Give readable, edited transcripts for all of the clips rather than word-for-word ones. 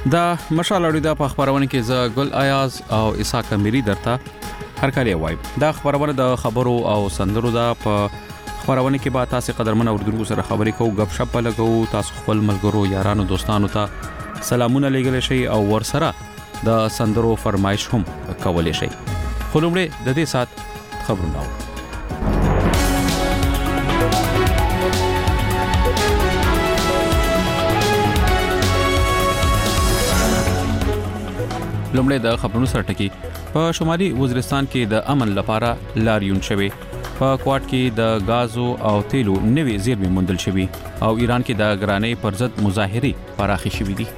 دا مشال اړیدا په خبرونه کې ز ګل ایاز او اسحاق اميري درته هر کله وایم دا خبرونه د خبرو او سندرو دا په خبرونه کې به تاسو قدرمن اوردونکو سره خبرې کوو غب شپ لګو تاسو خپل ملګرو یارانو دوستانو ته سلامونه لګل شي او ورسره د سندرو فرمایش هم کولای شي خو لومړی د دې سات خبرونه لومړی د خبرونو سره ټکی په شمالي وزیرستان کې د امن لپاره لاریون شوی په کوارټ کې د غازو او تیلو نوې زیرمې موندل شوی او ایران کې د ګرانۍ پر ضد مظاهرې پراخې شوې دي.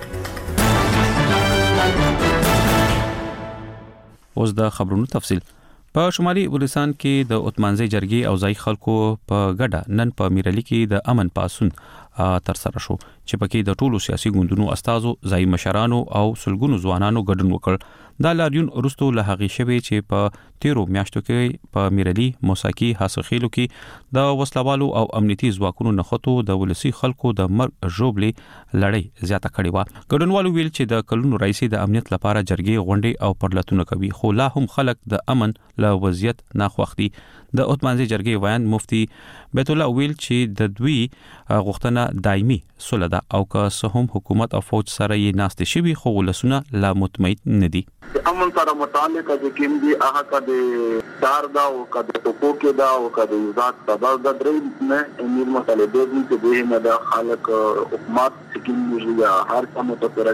اوس د خبرونو تفصیل په شمالي وزیرستان کې د اتمانزي جرګې او ځای خلکو په ګډه نن په میرالي کې د امن پاسون تر سره شو چې پکې د ټولو سیاسي ګوندونو استادو ځای مشرانو او سلګونو ځوانانو ګډون وکړ. دا لاریون وروسته له هغې شوی چې په 13 میاشتو کې په میرالي موساکي حاصخیلو کې د وسلوالو او امنیتي ځواکونو نخښتو د ولسی خلکو د مرګ ژوبلې لړۍ زیاته کړې و. ګډونوالو ویل چې د کلونو رئیس د امنیت لپاره جرګې غونډې او پرلتونه کوي خو لا هم خلک د امن له وضعیت ناخوښ دي. د اتمانزي جرګې ویان مفتي بیت الله ویل چې د دوی غوښتنه دایمي صلح ده او که څه هم حکومت او فوج سره یې ناستې شوي خو ولسونه لا مطمئن نه دي. امن سره متعلق د کوم دي هغه کده دار دا او کده ټکو کې دا او کده ذات سبا د درې نه امیر مطالبه دي چې به نه د خلک حکومت سکیم یا هر څه متفره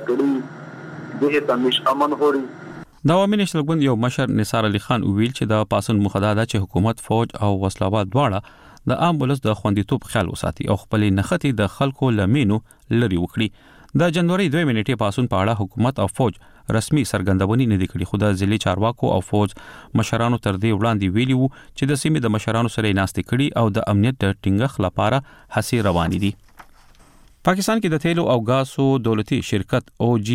کړي دغه تمیش امن هوري. د عوامي نشل ګوند یو مشر نثار علي خان ویل چې د پاسون مخدا ده چې حکومت فوج او وسلوال دواړه د عام ولس د خوندیتوب خیال وساتي او خپل نختی د خلکو لمینو لري وکړي. د جنوري 2 نیټې پاسون په اړه حکومت او فوج رسمي سرګندونې نه دي کړې خو د ضلعي چارواکو او فوج مشرانو تر دې وړاندې ویلي وو چې د سیمې د مشرانو سره ناستې کړي او د امنیت د ټینګښت لپاره هڅې روانې دي. پاکستان کې د تیلو او غازو دولتي شرکت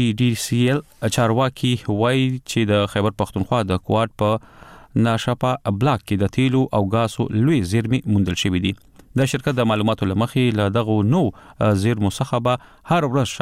OGDCL چارواکي وایي چې د خیبر پختونخوا د کوارټ په ناشاپا بلاک کې د تیلو او غازو لوی زیرمې موندل شوې دي. د شرکت د معلوماتو لمخې له دغه نو زیرمو څخه به هر ورځ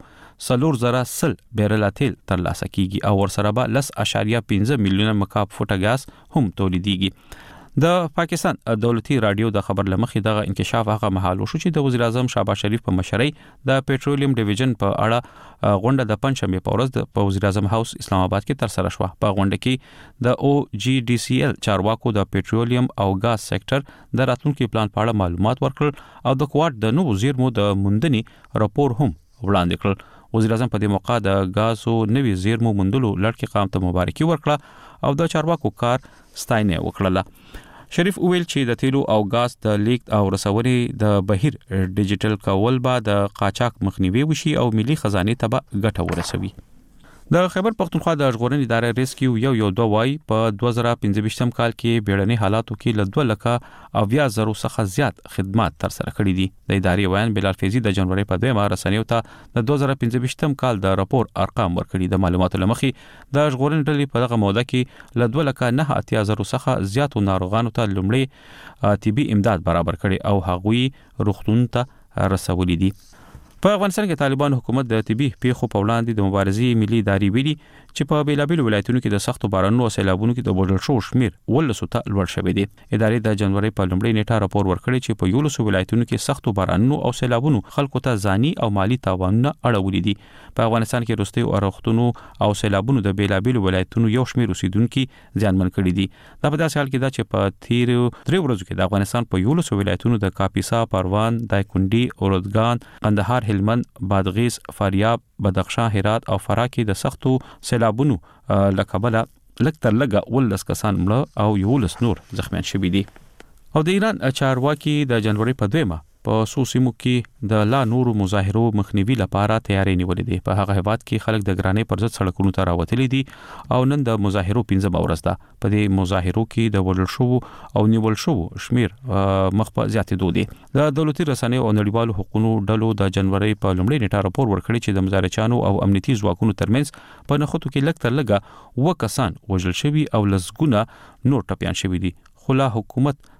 شاوخوا 410 بیرل تیل ترلاسه کیږي او ورسره به 10.15 میلیونه مکعب فوټه غاز هم تولیديږي. د پاکستان دولتي رادیو د خبر لمخې دغه انکشاف هغه مهالو شو چې د وزیر اعظم شهباز شریف په مشرۍ د پېټرولیم ډیویژن په اړه غونډه د پنځشنبه په ورځ په وزیر اعظم هاوس اسلام آباد کې تر سره شو. په غونډه کې د OGDCL چارواکو د پېټرولیم او غاز سېکټر د راتلونکي پلان په اړه معلومات ورکړل او د کوارټ د نوو زیرمو د موندنې راپور هم وړاندې کړل. وزیر اعظم په دې موقع د غازو نوي زیرمو موندلو لړ قام ته مبارکي ورکړه او د چارواکو کار ستاینه وکړه. شریف ویل چې د تیلو او غاز د لیک او رسوري د بهیر ډیجیټل کول به د قاچاق مخنیوي وشي او ملي خزانه ته به ګټه ورسوي. د خیبر پختونخوا د ژغورنې ادارې ریسکیو یو دوای په 2015 کال کې بیړني حالاتو کې له 2 لکه او 10,000 څخه زیات خدمات تر سره کړې دي. د ادارې ویان بلال فیضی د جنوري په 2 رسنیو ته د 2015 کال د راپور ارقام ورکړي. د معلوماتو لمخې د ژغورنې ډلې په دغه موده کې له 2 لکه 9,000 څخه زیاتو ناروغانو ته لومړی طبي امداد برابر کړي او هغوی روغتون ته رسولي دي. په افغانستان کې طالبان حکومت د طبي پیښو په وړاندې د مبارزې ملي ادارې ویلي چې په بیلابیلو ولایتونو کې د سختو بارانونو او سیلابونو کې د وژل شوو شمیر 1200 ته لوړ شوی دی. ادارې د جنوري په لومړۍ نیټه راپور ورکړی چې په 1100 ولایتونو کې سختو بارانونو او سیلابونو خلکو ته ځاني او مالی تاوانونه اړولي دي. په افغانستان کې وروستي اورښتونو او سیلابونو د بیلابیلو ولایتونو یو شمیر اوسیدونکو ځانمن کړي دي. دا په داسې حال کې ده چې په تیر 3 ورځو کې د افغانستان په 1100 ولایتونو د کاپیسا، پروان، دایکنډي، اورودګان، قندهار، هلمند، بادغیس، فاریاب، بدخشان، هرات او فراه کې د سختو سیلابونو لکبله لکتر لګه ولس کسان مړه او 11 نور زخمیان شوي دي. او د ایران چارواکي د جنوري په 2 په سوسیمو کې د لا نورو مظاهرو مخنیوي لپاره تیاری نیولې دي. په هغه هیواد کې خلک د ګرانۍ پر ضد سړکونو ته راوتلي دي او نن د مظاهرو 15 ورځ ده. په دې مظاهرو کې د وژل شوو او نیول شوو شمیر مخ په زیاتېدو دي. د دولتي رسنیو او نړیوالو حقوقو ډلو د جنوري په لومړۍ نیټه راپور ورکړی چې د مظاهرچیانو او امنیتي ځواکونو ترمنځ په نخښتو کې لکتر لګه 2 کسان وژل شوي او لسګونه نور ټپيان شوي دي. خو لا حکومت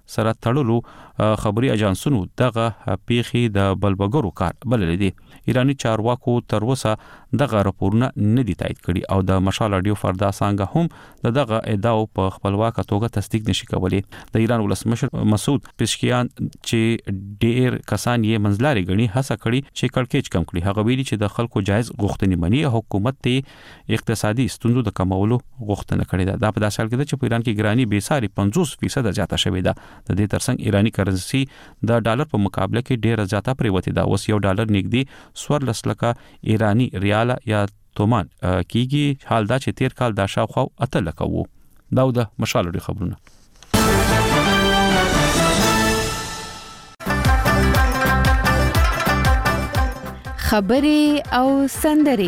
سره تړلو خبري اجانسونو دغه پیخي د بلبګرو کار بلل دي. ایرانی چارواکو تر اوسه دغه راپورونه نه دي تایید کړي او د مشال رادیو فردا څنګه هم دغه ادعا په خپلواک توګه تصدیق نشي کولی. د ایران ولسمشر مسعود پزشکیان چې ډیر کسان یې منځلاري غني هڅه کړي چې کړکېچ کم کړي. هغه ویلي چې د خلکو جایز غوښتنې مني، حکومت ته اقتصادي ستونزو د کمولو غوښتنه کړې ده. دا په داسې حال کې ده چې په ایران کې ګرانی به ساري 50% زیاته شوې ده. د دې ترڅنګ ایرانی کرنسي د ډالر په مقابله کې ډیره زیاته پریوتی ده. اوس یو ډالر نږدې 14 لکه ایرانی ریال یا تومان کیږي. حال دا چې تیر کال دا شاوخوا 8 لکه وو. دا د مشال لري خبرونه. خبري او سندري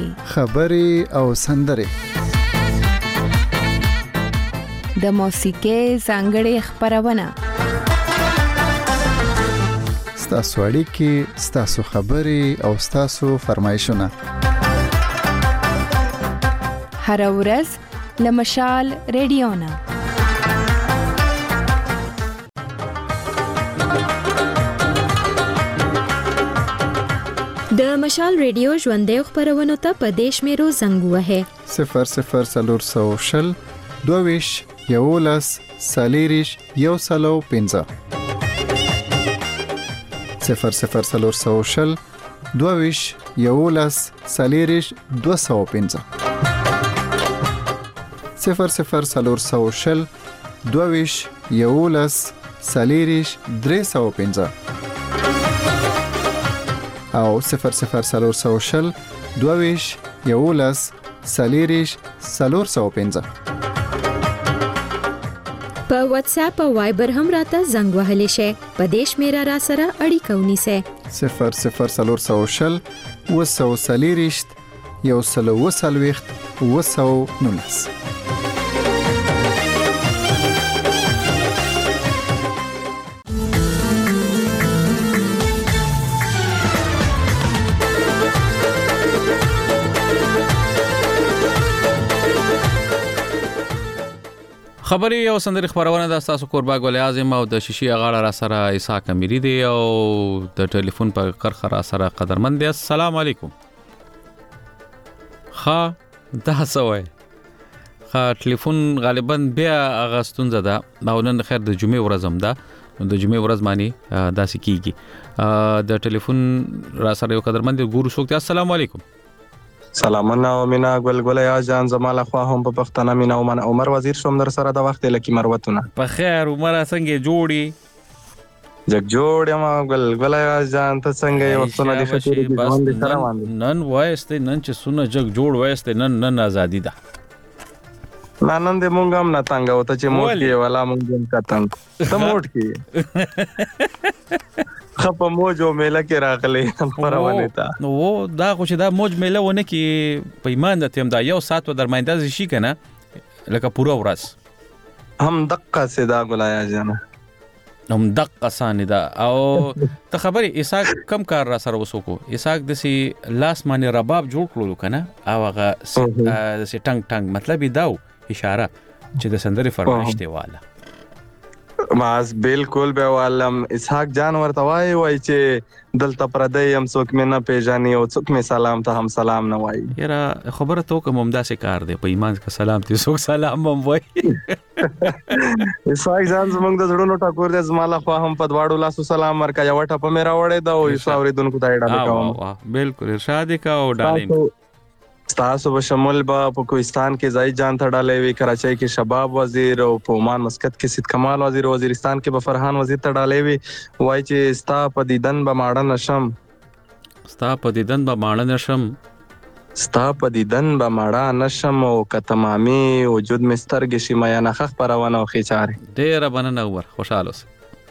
د موسیقي ځانګړې خبرونه. ستاسو اړیکې، ستاسو خبري او ستاسو فرمایشونه هر ورځ له مشال ریډیو نه. د مشال ریډیو ژوندې خبرونه ته په دیش میرو زنګ وهه 00 22 11 سالیریش یو سلو 15 00 22 11 سالیریش 215 00 22 11 سالیریش 315 او 00 22 11 سالیریش 415. په واتس اپ او وایبر هم راته زنګ وهلی شي. په دیش میرا را سره اړیکه ونیسه 00 وسو سالیریشت یو سلو وسلويخت وسو نونس. خبري او سندري خبرونه د تاسو قربا ګل اعظم او د شیشي غاړه را سره اسحاق اميري دي او د ټلیفون په کرخه را سره قدرمن دي. السلام علیکم. دا سوي ټلیفون غالبا بیا اغاستون زده او نن خیر د جمعې ورځ هم ده. د جمعې ورځ مانی داسې کیږي. د ټلیفون را سره یو قدرمن دي ګورو شوکته. السلام علیکم. سلامونه او مینا ګل یا جان زماله خو هم په پښتنه مینا او من عمر وزیر شوم در سره د وخت لکه مروتونه په خیر عمر څنګه جوړي جگ جوړ ما ګل یا جان ته څنګه یو څونه د فکر دي باندې سره باندې نن وایسته نن چې سونه جگ جوړ وایسته نن ازادي ده. نن دې مونږ هم نه تنګ او ته چې موټ کې ولا مونږ هم کتنګ ته موټ کې خپه موجو میله کې راغلي پرونه تا نو دا خو چې دا موج میله ونه کې پیمان د تیم دا یو سات و درماینده شي کنه لکه پوره ورځ هم دقه سدا ګلایا جان هم دقه سانه دا او ته خبري اسحاق کم کار را سره وسوکو. اسحاق د سي لاس باندې رباب جوړ کړو کنه او هغه سي ټنګ مطلب دا اشاره چې د سندري فرمایش دی والا ماس بالکل به والم اسحاق جان ورته وای چې دلته پردی هم څوک مې نه پیژني او څوک مې سلام ته هم سلام نه وای. یاره خبره تو کوم همداسې کار دی په ایمان کا سلام ته څوک سلام هم وای. اسحاق جان زمونږ د زړونو ټاکور د زماله خو هم په دواړو لاسو سلام ورکا یو ټپ مې راوړې دا او ایساوري دونکو ته ډاډه کوم. بالکل ارشاد کا او ډالې تاسو به شمول په کوهستان کې زای جان تړالې وی کراچۍ کې شباب وزیر او په عمان مسقط کې سید کمال وزیر وزیرستان کې به فرحان وزیر تړالې وی وای چې ستا په دیدن به ماړه نشم ستا په دیدن به ماړه نشم او کتمامي وجود مسترګ شي میا نه خخ پرونه او خيچاره ډېر بننه ور خوشاله اوسه.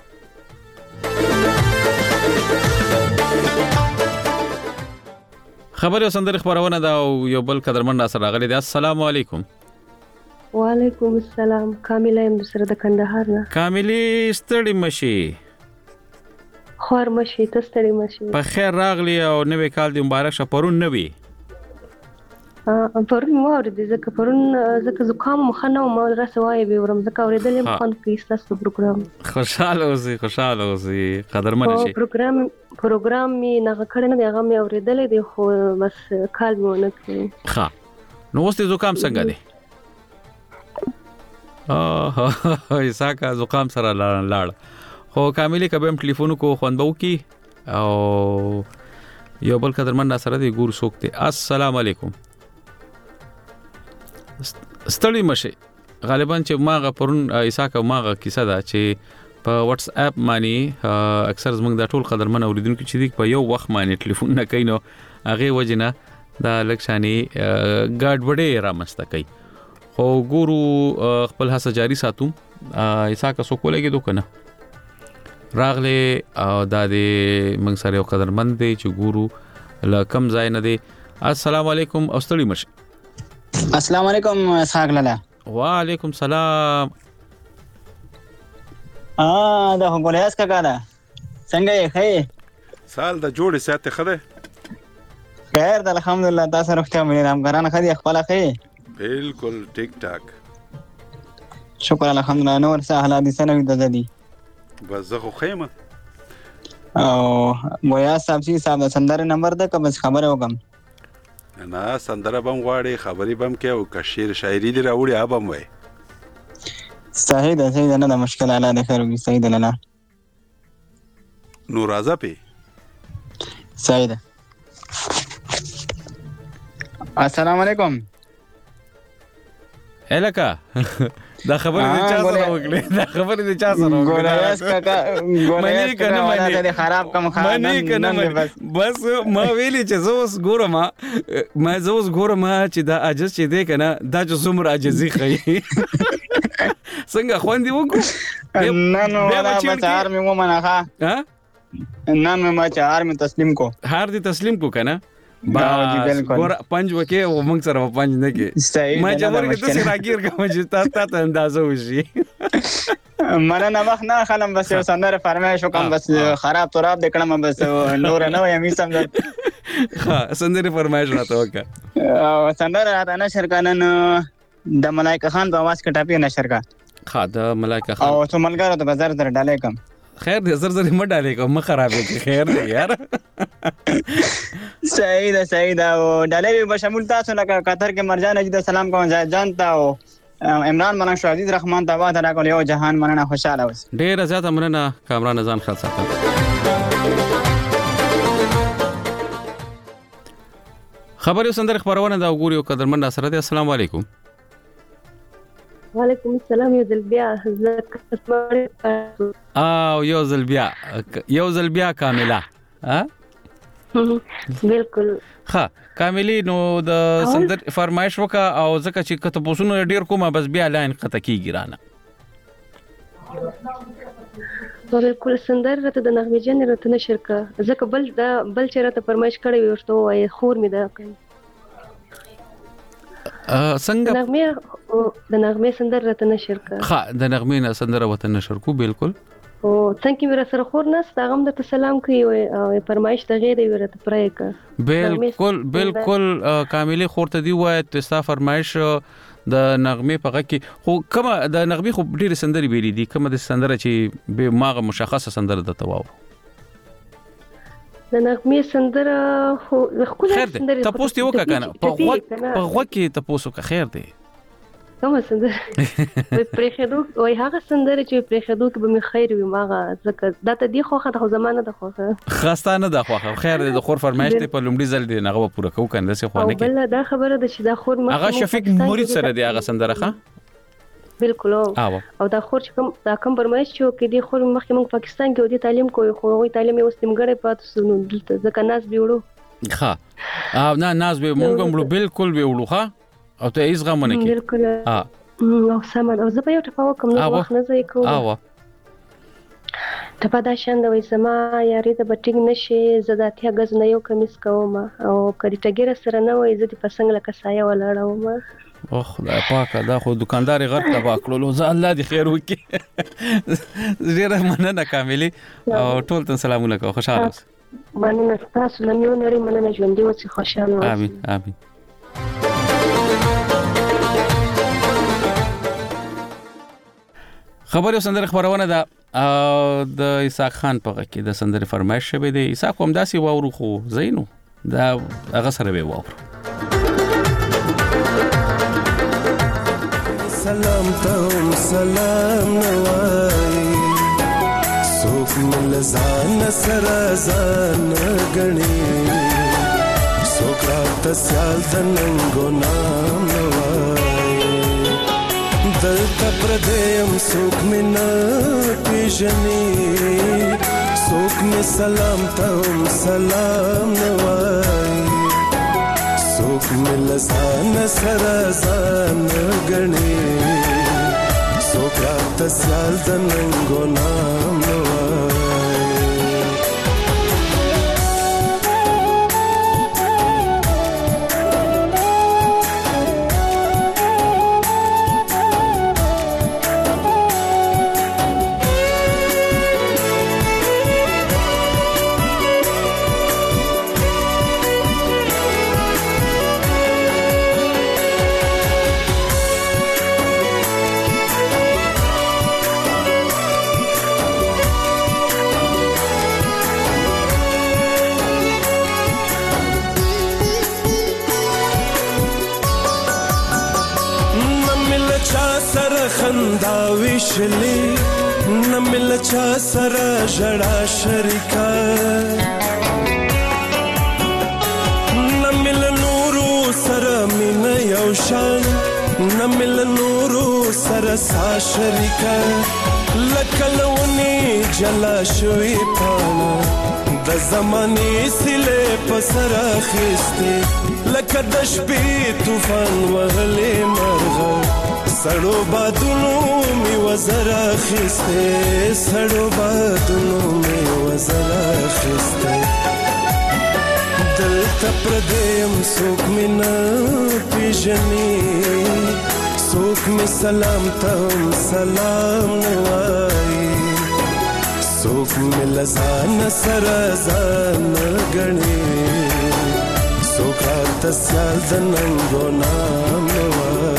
خبري سندري خبرونه دا یو بل قدرمن را سره راغلي دي. السلام علیکم. وعلیکم السلام. کامله ام سره د کندهار نه. کاملی ستړي مشي خور مشي ته ستړي مشي. په خیر راغلی او نوې کال دی مبارک شه. پرون نوې پرون مو اورېدې ځکه پرون ځکه زکام مخه نه وم رسوای به ورم ځکه اورېدل هم خوند کوي ستاسو پروګرام. خوشاله اوسې قدرمن شي. پروګرام می نه کړی نه دی هغه مې اورېدل دی خو بس کال مو نه کوي. ها نو اوس دې زکام څنګه دی؟ ساکا زکام سره لاړ خو کاملی کبم ټلیفون کو خوند بو کی او یو بل قدرمن سره دی ګور سوکته. السلام علیکم. ستړي مشه غالبا چې ماغه پرون ایساکه ماغه کیسه ده چې په واتس اپ باندې اکثر زمونږ د ټول قدرمن اوریدونکو چې دی په یو وخت باندې ټلیفون نه کینو هغه وجنه دا لکشاني ګاډوډې رامسته کوي خو ګورو خپل هڅه جاری ساتو. ایساکه سو کولګي دوه کنه راغله او د موږ سره یو قدرمن دی چې ګورو لکم ځای نه دی. السلام علیکم او ستړي مشه. السلام علیکم اسحاق لالا. وعلیکم سلام. دا هم بولیاس کا کاله څنګه یې خې سال د جوړې ساته خده خیر د الحمدلله تاسو روغتیا مې نام ګران خدي خپل خې بالکل ټیک ټاک شکر الحمدلله. نور څه حالات دي سنوي د دې بس زه خو خیمه او بویا صاحب سي صاحب د سندره نمبر ده که بس خبره وکم نه سندره بم غواړي خبري بم کې او کشیر شاعري دی راوړي ابم وای صحیح ده نه د مشکل اعلی ده خیر وي صحیح ده لاله نور راځه پی صحیح ده. السلام علیکم. الکا دا خبره د چا سره وکړه دا خبره د چا سره وکړه ګولیاس کاکا ګولیاس کاکا ولا خراب کم خانه بس ما ویلی چې زوس ګورم چې دا عجز چې دی کنه دا چې څومره عجزي خي څنګه خوندې وکړو نن ولا بچار مې ومنه ها نن مې ما چار مې تسلیم کو هار دي تسلیم کو کنه ګور پنځ وکي او موږ سره پنځ نه کې ما جوړ کې تاسو راګیر کوم چې تاسو ته اندازه وشي مانا نه وخت نه خلم بس یو سندره فرمایش وکم بس خراب تراب دکړم بس نور نه وای سم ها سندره فرمایش راته وکا او سندره راته نشر کنن د ملائکه خان په आवाज کې ټاپی نشر کا ها د ملائکه خان او څو ملګرو ته بازار در ډالې کم خیر دې زر مټ ډالې کوم خرابې کې خیر دې یار صحیح ده او ډالې به شامل تاسو لکه قطر کې مرجان اجد سلام کوم جانتا او عمران مننه شو عزیز رحمان تابع دا کول یو جهان مننه خوشاله اوس ډیر زیات مننه کامران ځان خاص ساتل. خبري سندر خبرونه دا وګوري او قدرمن سره دي. السلام علیکم. وعلیکم السلام. یو ځل بیا کامله ها بالکل ها کاملی نو د سندر فرمایش وکا او زکه چې کته پوسونو ډیر کومه بس بیا لاین قطه کیږي رانه بالکل سندر راته د نغمه جن راته نشر کا زکه بل چې راته فرمایش کړی ورته وای خور می ده څنګه د نغمه سندر راته نشر کا ها د نغمه سندر وته نشر کو بالکل او څنګه مې سره خور نس دا غم د سلام کوي او فرمایش د غیر ورته پرای کا بالکل کاملی خور ته دی وای تاسو فرمایش د نغمه په کې خو کومه د نغمه خو ډیر سندري ویلي دي کومه د سندره چې به ماغه مشخصه سندره د تواو د نغمه سندره خو خیر سندره تاسو ته وکړه کنه په غوږ کې تاسو کا خیر دی کومه سندره پرېخدو وای هغه سندره چې پرېخدو کې به مې خیر وي ماغه ځکه دا ته دی خو خو زمانه د خوخه خاصانه د خوخه خیر د خور فرمایش ته په لومړي ځل دی نغه پوره کو کنده سه خو نه کې بل دا خبره ده چې دا خور مخ هغه شفیق مرید سره دی هغه سندره ښه بالکل او دا خور چې کوم فرمایش چې کې دی خور مخ موږ پاکستان کې ودی تعلیم کوي خو وی تعلیم یې وستمګړې پاتې سونو دلته ځکه ناس بیوړو ښه او نه ناس به موږ هم بالکل بیوړو ښه او ته ایز غمونه کې بالکل او سمه او زه په یو ټپه وکم نو وخت نه ځای کوم ټپه دا شاند وای سما یاري ته بټینګ نشي زداتیا غز نه یو کمیس کوم او کړي ټګره سره نه وای زه دې پسنګ لکه سایه ولاړم او خدای پاکه دا خو دکاندار غرق تبا کړلو زه الله دې خیر وکي ډیره مننه کاملی او ټول ته سلامونه کوم خوشاله اوسئ مننه تاسو نه مې ونري مننه ژوند دې اوسئ خوشاله اوسئ امين خبر یو سندره خبرونه ده د اسحاق خان په کې د سندره فرمایش شوی دی. اسحاق هم داسي واورو خو زینو دا هغه سره به واورو. سلام ته سلام نوای سوک مل ځان سره ځان غني سوک رات سیال دنګو نام نوای دلته پردیم سوک منا پیژني سوک می سلام ته سلام نوای سوک مل ځان سره ځان غني سوک رات سیال دنګو نام نوای خندا وشلی نمل چا سره جڑا شریکا نمل نورو سره مین یو شان نمل نورو سره سا شریکا لکلونی جلا شوی پانا د زمانی سله پسرا خسته لکه د شپې طوفان وهلې مرغه سړو بادونو می وزرا خسته سړو بادونو می وزرا خسته دلته پردیم سوک مینا پیژني سوک می سلام تم سلام نوای سوک می لزان سره ځان غني سوک رات سیال دنګو نام نوای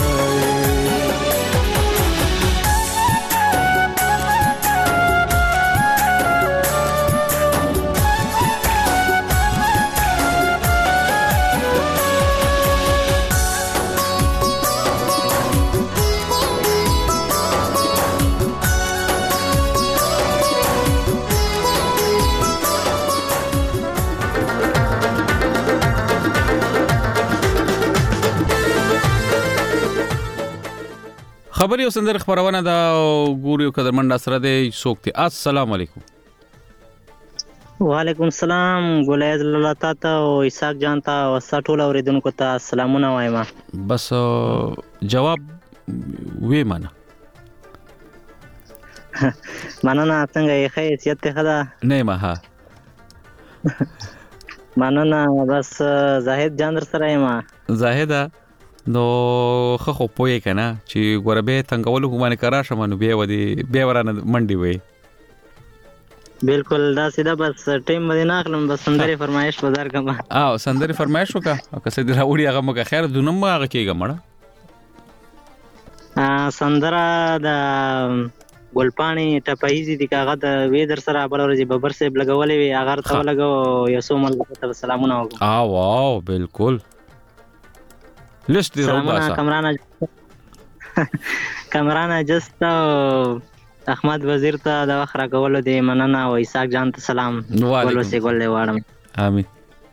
خبر یو سندره خبرونه دا ګوريو قدرمن سره دی سوکتي. السلام علیکم. وعلیکم السلام. ګولایز الله تاته او اسحاق جان ته او سټول اوریدونکو ته سلامونه وایم. بس جواب وې معنا مننه څنګه یې حیثیت ته خدا نه ما ها مننه بس زاهد جان در سره یم. زاهد نو خو پوي کنه چې ګوربه څنګه ولو باندې کرا شمنو به ودی به ورانه منډي وي. بالکل دا سیده بس ټیم باندې ناخلم بس سندري فرمایش بازار کما سندري فرمایش وکا او که څه دی راوړي هغه مګه خیر دونم هغه کېګه مړه سندره د ګلپانی ټپایزي د کاغه د ویدر سره بل ورځي ببر سیب لګولې وی هغه ته لګو یسو مل ته سلامونه وکړه. واو بالکل لست دی روباسا کمرانا جست احمد وزیر ته د وخت راکولو دی مننه او اسحاق جان ته سلام ګولو سي ګولې واړم. امين.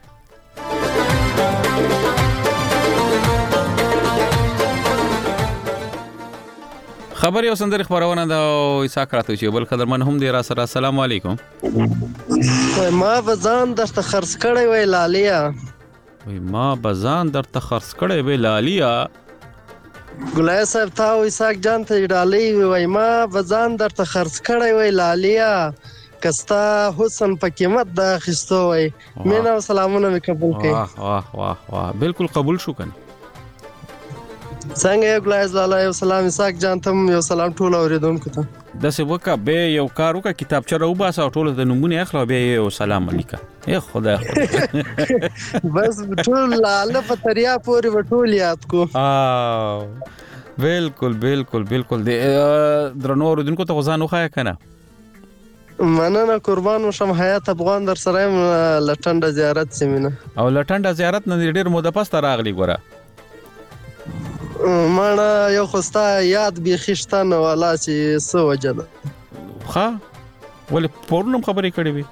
خبر یو سندره خبرونه دا اسحاق راته چې بل قدرمن هم دی را سره. السلام علیکم. ما بزان درته خرڅ کړی وای لالیا ما بزان درته خرڅ کړی وای لالیا ګلای صاحب تا او اسحاق جان ته ډالۍ وای ما بزان درته خرڅ کړی وای لالیا کستا حسن په قیمت دا خستو وای مینا سلامونه می قبول کړئ. واه واه واه بالکل قبول شو کنه. څنګه ګلای لاله یو سلام اسحاق جان ته یو سلام ټول اوریدونکو ته. د څه وکا به یو کار وکا کتابچه راو باسه ټول د نمونه اخلو به یو سلام علیکم. اے خدا بس ټول لاله په تریا پوری وټول یاد کو. بالکل بالکل بالکل درنو اوریدونکو ته ځان وخایه کنه. مننه قربان وشم. حیات افغان در سره یم لټنډه زیارت سیمینه. او لټنډه زیارت نه ډیر موده پس راغلی ګوره. مانا یو خوستا یاد بیخشتن والا چې سو وجد. ها ولې پورنم خبرې کړې وي؟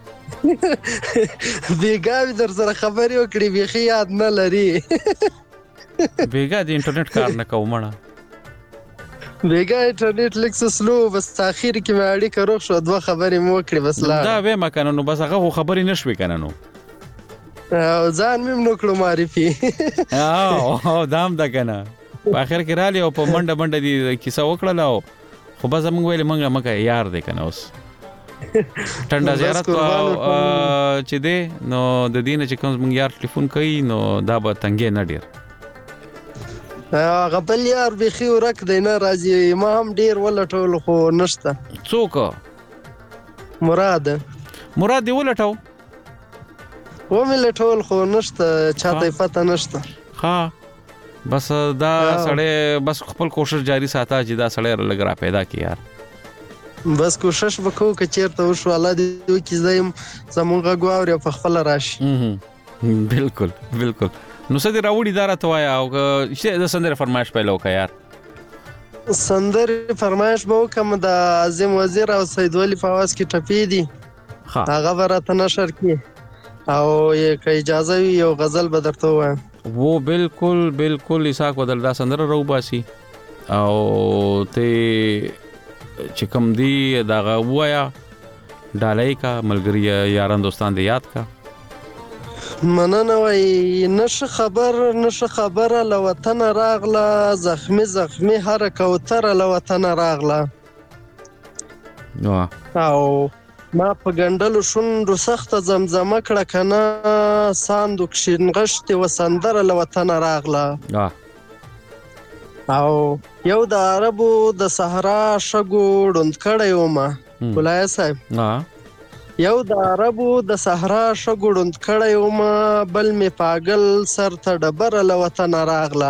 بیګاوی در سره خبرې وکړې بیخي یاد نه لري. بیګا د انټرنیټ کار نه کومه. بیګا انټرنیټ لیکس سلو بس تاخير کې مې اړیکه روغ شو دوه خبرې مو وکړې بس لا. دا به مکنه نو بس هغه خبرې نشوي کنه نو. ځان مې نو کړو معرفي. او دام دا کنه. په اخر کې را لې او په منډه دي کیسه وکړه لاو. خو بس موږ ویل مونږه یار دی کنه اوس. ټنډه زیارت چې دی نو د دینه چې کوم مونږ یار ټلیفون کوي نو دا به تنګې نه ډیر. هغه بل یار بیخي ورک دی نه راځي. ما هم ډیر ولټول خو نشته. څوک؟ مراد دی ولټاو. و مې لټول خو نشته چاته پته نشته. ها بس دا سړی بس خپل کوشش جاری ساته چې دا سړی لګ را پیدا کی یار. بس کوشش وکړو چې چیرته وشو الله دې وکړي زم زمونږ غواړي په خپل راشي. بالکل بالکل. نو څه دی راوړي دا راته وایا او چې د سندره فرمایش پیلو کا یار. سندره فرمایش به وکم د اعظم وزیر او سید ولی فواز کی ټپی دي. هغه ورته نشر کی او یک اجازه وی یو غزل به درته وایم. वो बिल्कुल बिल्कुल इसाक बदल दा संदर रहू बासी او ته چې کوم دی دا وایا ډالای کا ملګری یاران دوستان دې یاد کا. مننه وای نشه خبر له وطن راغله زخمی هر کوتر له وطن راغله. او ما په ګندلو شوندو سخت زمزمه کړه کنه ساندو کښینغشت و سندره له وطن راغله. او یو د عربو د صحرا شګو ډوند کړی ومه ګلای صاحب. یو د عربو د صحرا شګو ډوند کړی ومه بل می پاگل سر ته ډبره له وطن راغله.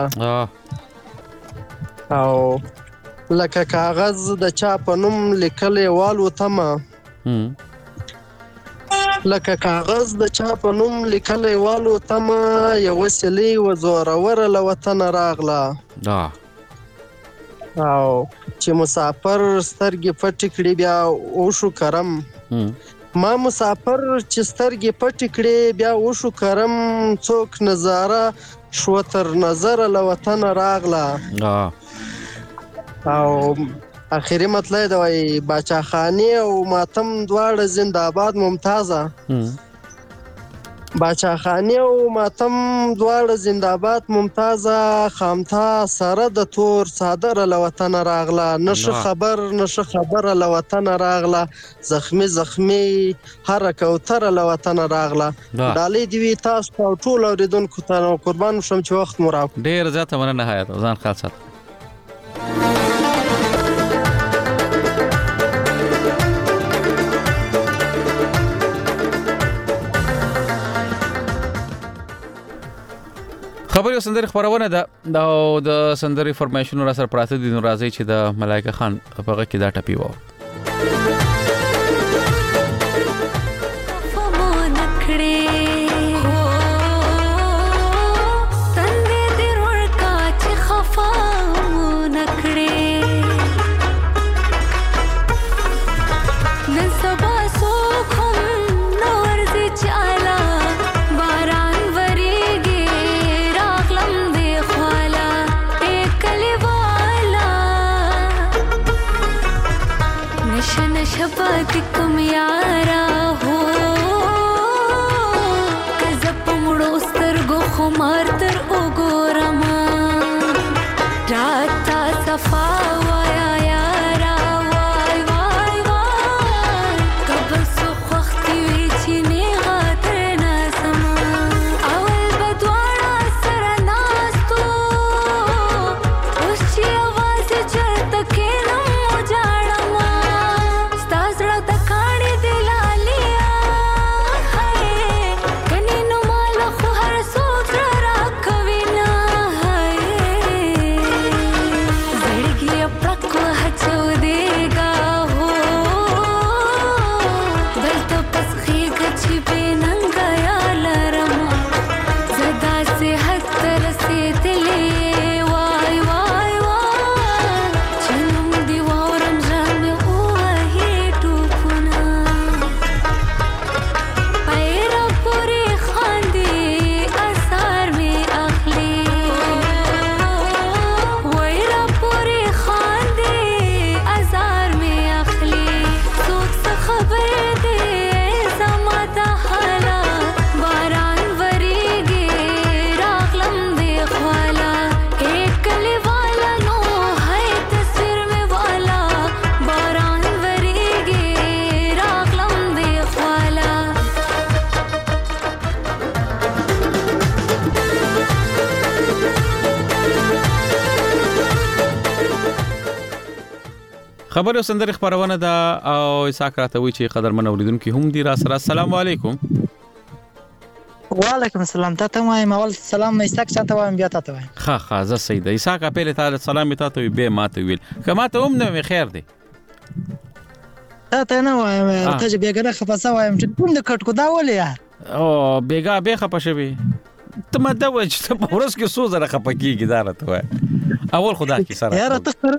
او لکه کاغذ د چا په نوم لیکلی والوتمه. لکه کاغذ د چا په نوم لیکلی والوتمه یو وسیلې و زوروره له وطن راغله. او چې مسافر سترګې پټې کړې بیا وشو کرم. ما مسافر چې سترګې پټې کړې بیا وشو کرم څوک نظاره شو تر نظر له وطن راغله. او اخیری مطلب دا وای باچا خانی او ماتم دواړه زنده‌باد ممتازه. باچا خانی او ماتم دواړه زنده‌باد ممتازه خامتا سره د تور صادر له وطن راغله. نشه خبر له وطن راغله زخمی هر کوتر له وطن راغله. ډالۍ دی وی تاسو ټول اوریدونکو ته قربان شم چې وخت مو راکړ. ډیر زیاته مننه حیات ځان خاص سات. خبري سندري خبرونه ده د سندري فرمایشونو را سره پراته دي. نو راځي چې د ملائکه خان په کې دا ټپی وو. Stars خبر او سندري خبرونه دا او اساک راته وی چې قدرمن اوریدونکو هم دی را سره السلام علیکم. وعلیکم السلام. ته وایم اول سلام اساک چاته وایم بیا ته وایم. ها زه سید اساک په تعالی سلام ته به ماته ویل کما ته هم نه خیر دی. ته نه وایم ته چې بیګره خفصه وایم چې کوم د کټ کو دا ولې یار. او بیګا به خپشوي ته ما دا و چې ته په ورځ کې څو زره خپکیږي دا راته وای. اول خدا کی سره یار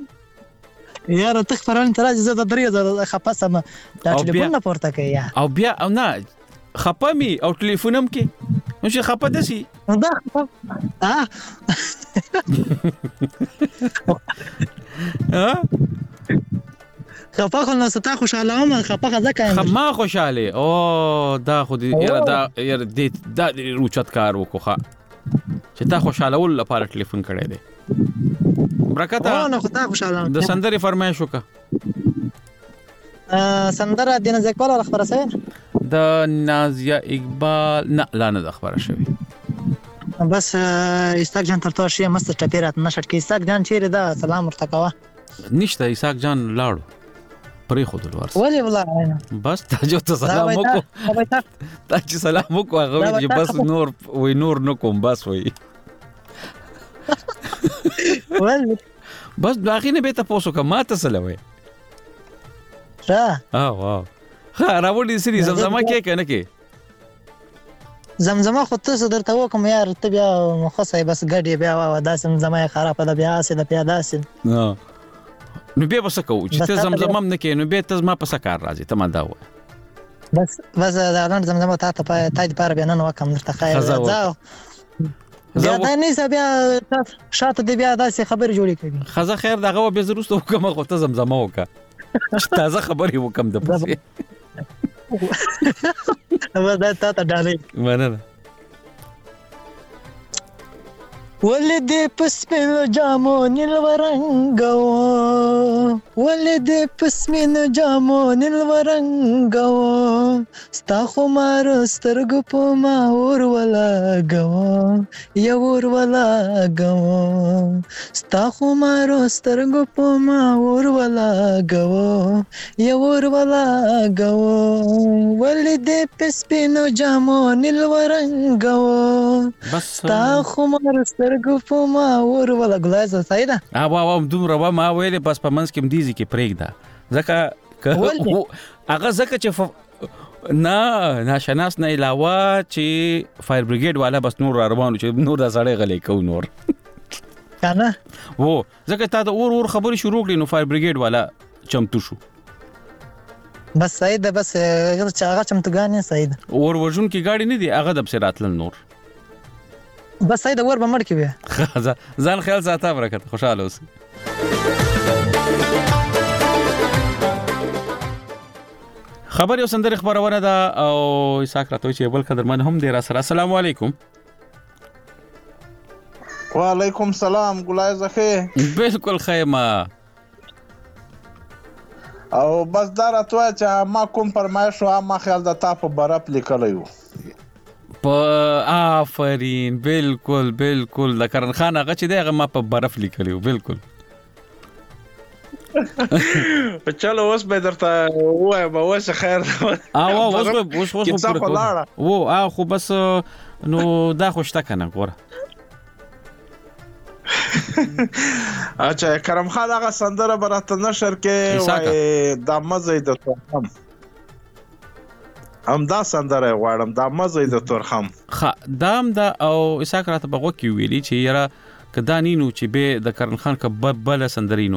ته خبران تر ځه د درې زره خپسم دا ټلیفون نه پورته کوي او بیا او نه خپمي او ټلیفونم کې نو چې خپه دسي دا خپه خو نه ستا خوشاله ما خپه ځکه ما خوشاله او دا خو دې یاره دې دا روچت کار وکړه چې تا خوشاله ول لپاره ټلیفون کړی دی. برکت نو خدا خوشاله د سندري فرمایش وکړه. سندره د نازیه اقبال خبره سوي د نازیه اقبال نه لا نه خبره شوی بس اساک جان ترته شي مست ټپیرات نشټ کې اساک جان چیرې دا سلام ورته کاوه نشته اساک جان لاړو پرې خود ورس ولې ولا بس ته جو ته سلام وکړه ته چې سلام وکړه هغه چې بس نور نو کوم بس وای ولې بس باقي نه به تاسو کوم ماته سلام را واو ها راوړې سری زمزمه کې کنه کې زمزمه خو ته درته وکم یار ته بیا مخصه بس ګډي بیا وا داس زمزمه خراب ده بیا سي د بیا داس نو به وسه کو چې ته زمزمه نه کې نو به ته ما په سکار راځي ته ما دا و بس دا نن زمزمه ته پاره بیا نن وکم درته خیر ځاو بیا دا نه بیا شاته دی بیا داسې خبر جوړی کوي خزه خیر دغه به زروست وکم خو ته زمزمه وکا تازه خبرې وکم د پسې دا ته ډالې مننه ولید پسمن جامو نیلورنګو ولید پسمن جامو نیلورنګو ستا خو مار سترګو په ما ور ولا غو یا ور ولا غو ستا خو مار سترګو په ما ور ولا غو یا ور ولا غو ولید پسمن جامو نیلورنګو ستا خو مار ګوفو ما ور ولا ګلایزه سایدا او دومره ما ویلې بس په منځ کې مديزي کې پرېږده ځکه هغه ځکه چې ناشناس نه علاوه چې فایر بریګیډ والا بس نور روانو چې نور د سړی غلې کو نور کنه وو ځکه تا د اور خبري شروع کړې نو فایر بریګیډ والا چمتو شو بس سایدا بس هغه چمتوګانې سایدا اور ورجون کې گاډي نه دی هغه د بصیراتل نور بس ساید ور به مړ کې وي ځان خیال ساته برکت خوشاله اوسې خبر یو سندري خبرونه ده او اساک راته چې بل قدرمن هم دی را سره السلام علیکم وعلیکم السلام ګلای زخه بالکل خیمه او بس دا راته چې ما کوم فرمایش او ما خیال د تا په برپ لیکلایو آفرین بالکل د کرن خان هغه چې دغه ما په برف لیکلیو بالکل چلو اوس به درته وای به اوس خیر اوس خو بس نو دا خوشته کنه ګوره اچھا کرم خان هغه سندره براته نشر کې وای د مزه د توهم هم دا سندره غواړم دا مزه د تورخم دام دا او اساک راته بغو کې ویلي چې یاره کدانینو چې به د کرن خان ک بل سندرینو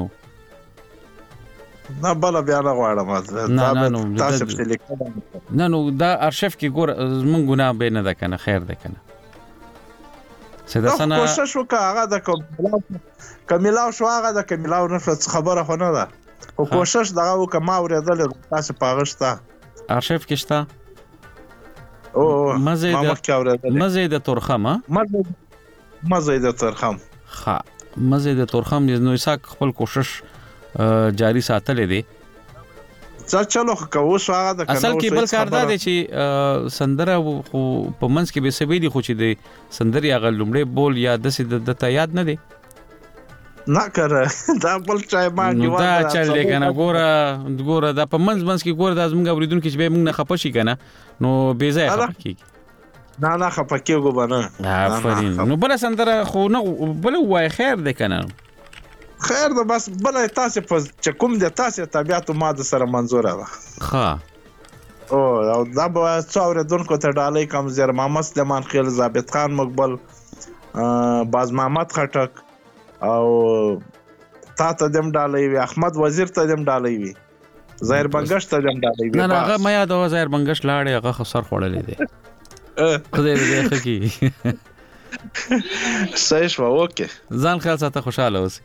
نه بل بیا نه غواړم تاسو په لیکل نه دا ارشیف کې ګور مونږ ګناه به نه ده کنه خیر ده کنه سدا سنا کوشش وکړه هغه د کمیلاو شو هغه د کمیلاو نه خبره خو نه ده او کوشش دغه وکړه ما اوریدل تاسو پاغشتا ارشیف کې شته او مزه د تورخم مزه د تورخم مزه د تورخم نو اساک خپل کوشش جاری ساتل دي چلو کوو شو هغه د اصل کې بل کار دا دی چې سندره خو په منځ کې به سوي دي خو چې د سندري هغه لومړی بول یا د ته یاد نه دی نه کړه دا بل چای ما کې دا چل دی کنه ګوره دا په منځ کې ګوره د زمونږ اوریدونکو چې به موږ نه خپشي کنه نو بې ځای خپکیږي نه خپکیږو بنه آفرین نو بل سندره خو نه بل وای خیر دی کنه خیر ده بس بل تاسو په چکم د تاسو طبيعت ما د سره منظور ده ها او دا به څوره دونکو ته ډالۍ کم زیر محمد سلیمان خیل ثابت خان مقبل باز محمد خټک او تا ته دم ډالۍ وي احمد وزیر ته دم ډالۍ وي ظاهر بنگش ته دم ډالۍ وي نه هغه میا د ظاهر بنگش لاړې هغه خسر خړلې دي خدای دې خکې صحیح شو اوکے ځان خیال ساته خوشاله اوسې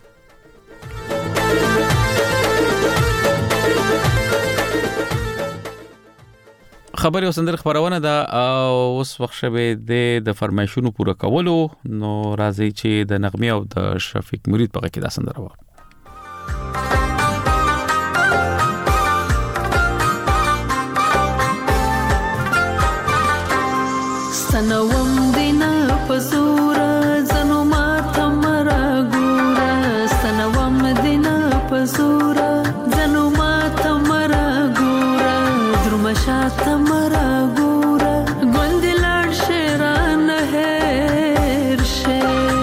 خبري او سندر خبرونه دا اوس وخت شوه د فرمایشونو پوره کولو نو راځي چې د نغمه او د شفیق مرید په کې دا سندره و سنوم دینا پزورا زنو ما تمرا ګورا سنوم دینا پزورا زنو ما تمرا ګورا درمشا تمرا ګورا ګوندلار شیران هر شه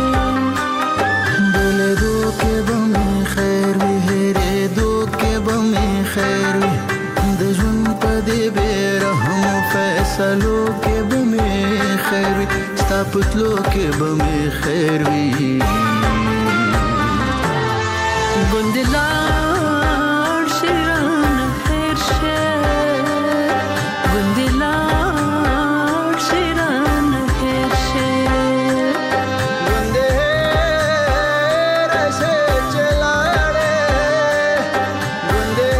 بوله دو کې بم خیر وی هره دو کې بم خیر وی د ژوند په دې بیره هم فیصلو کې بم خیر وی ستا پتلو کې بم خیر وی ګوندلار شیران هر شه ګوندلار شیران هر شه ګوندې راشه چلاړې ګوندې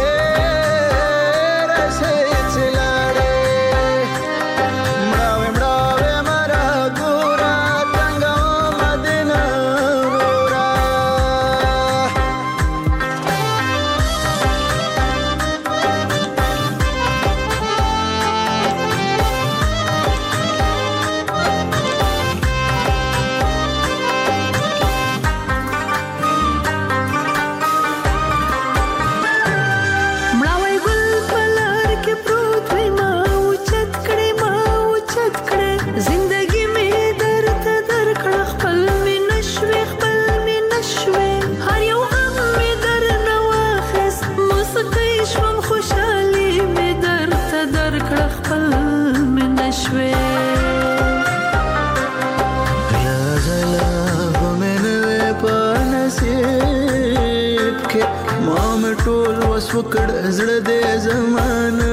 راشه چلاړې مړاوې مرا ګورا څنګه مدینه ورا مړاوی ګل پلار کې پروت وي ما اوچت کړې زندگی مې درته درکړه خپل مې نشوي هر یو غم مې درنه واخیست موسیقي شوم خوشحالي مې درته درکړه خپل مې نشوي غزلا ومنوي په نصیب کې ما مې ټول وس وکړ زړه دې زمانه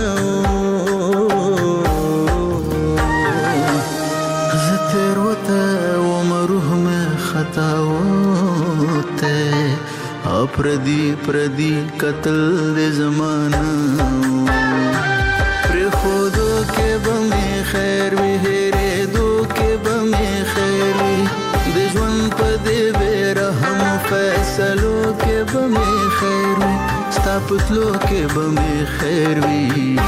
زه تیر وته ومروح مې خطا وته پردي قتل دې زمانه پر خودو کې بم خیر وی هره دو کې بم خیر وی د ژوند په دې بیره هم فیصلو کې بم خیر وی ستا پتلو کې بم خیر وی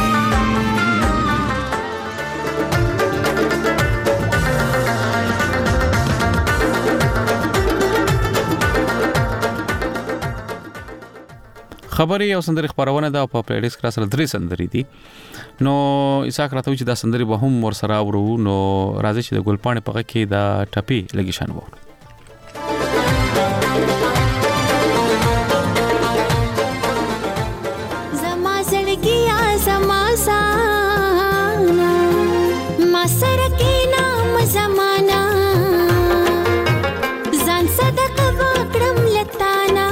خبري او سندري خبرونه دا په پلیلیست کې سره درې سندري دي نو اساک راته چې دا سندري به هم ور سره ورو نو راځي چې د ګلپاڼې په کې دا ټپي لګی شان وو زما زړګیا زما سانا ما سره کې نام زمانہ ځان صدقه وکړم لتانا